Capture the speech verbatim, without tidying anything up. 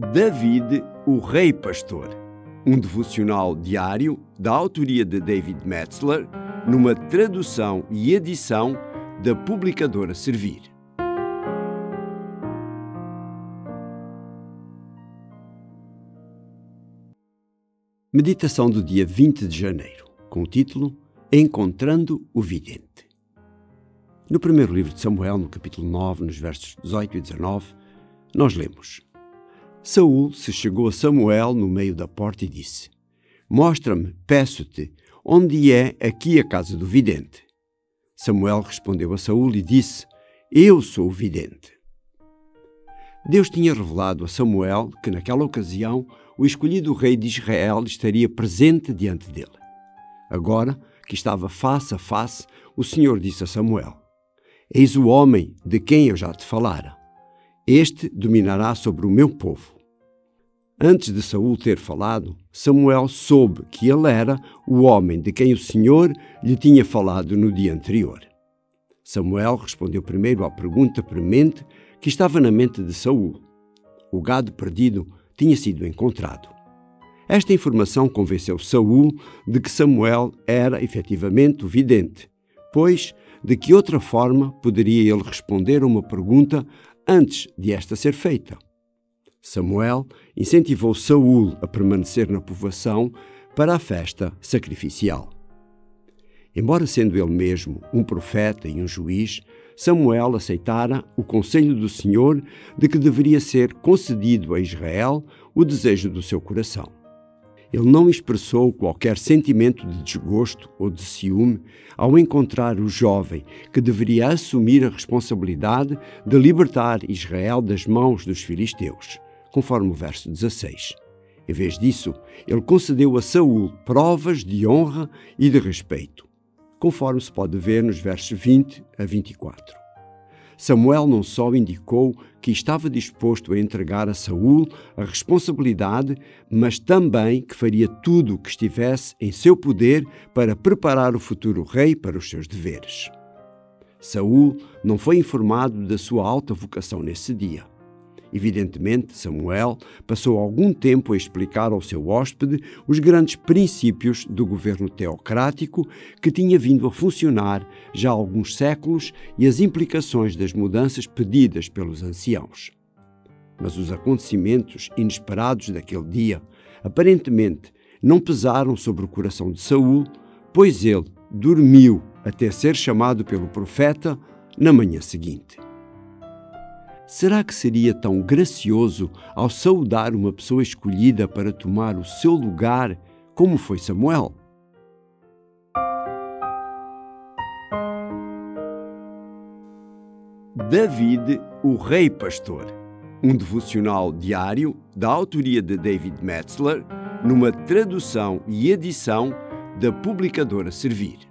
David, o Rei Pastor, um devocional diário da autoria de David Metzler, numa tradução e edição da publicadora Servir. Meditação do dia vinte de janeiro, com o título Encontrando o Vidente. No primeiro livro de Samuel, no capítulo nove, nos versos dezoito e dezanove, nós lemos: Saul se chegou a Samuel no meio da porta e disse: Mostra-me, peço-te, onde é aqui a casa do vidente. Samuel respondeu a Saul e disse: Eu sou o vidente. Deus tinha revelado a Samuel que naquela ocasião o escolhido rei de Israel estaria presente diante dele. Agora, que estava face a face, o Senhor disse a Samuel: Eis o homem de quem eu já te falara. Este dominará sobre o meu povo. Antes de Saul ter falado, Samuel soube que ele era o homem de quem o Senhor lhe tinha falado no dia anterior. Samuel respondeu primeiro à pergunta premente que estava na mente de Saul. O gado perdido tinha sido encontrado. Esta informação convenceu Saul de que Samuel era efetivamente o vidente, pois de que outra forma poderia ele responder a uma pergunta antes de esta ser feita? Samuel incentivou Saul a permanecer na povoação para a festa sacrificial. Embora sendo ele mesmo um profeta e um juiz, Samuel aceitara o conselho do Senhor de que deveria ser concedido a Israel o desejo do seu coração. Ele não expressou qualquer sentimento de desgosto ou de ciúme ao encontrar o jovem que deveria assumir a responsabilidade de libertar Israel das mãos dos filisteus, conforme o verso dezasseis. Em vez disso, ele concedeu a Saul provas de honra e de respeito, conforme se pode ver nos versos vinte a vinte e quatro. Samuel não só indicou que estava disposto a entregar a Saul a responsabilidade, mas também que faria tudo o que estivesse em seu poder para preparar o futuro rei para os seus deveres. Saul não foi informado da sua alta vocação nesse dia. Evidentemente, Samuel passou algum tempo a explicar ao seu hóspede os grandes princípios do governo teocrático que tinha vindo a funcionar já há alguns séculos e as implicações das mudanças pedidas pelos anciãos. Mas os acontecimentos inesperados daquele dia, aparentemente, não pesaram sobre o coração de Saul, pois ele dormiu até ser chamado pelo profeta na manhã seguinte. Será que seria tão gracioso ao saudar uma pessoa escolhida para tomar o seu lugar como foi Samuel? David, o Rei Pastor, um devocional diário da autoria de David Metzler, numa tradução e edição da publicadora Servir.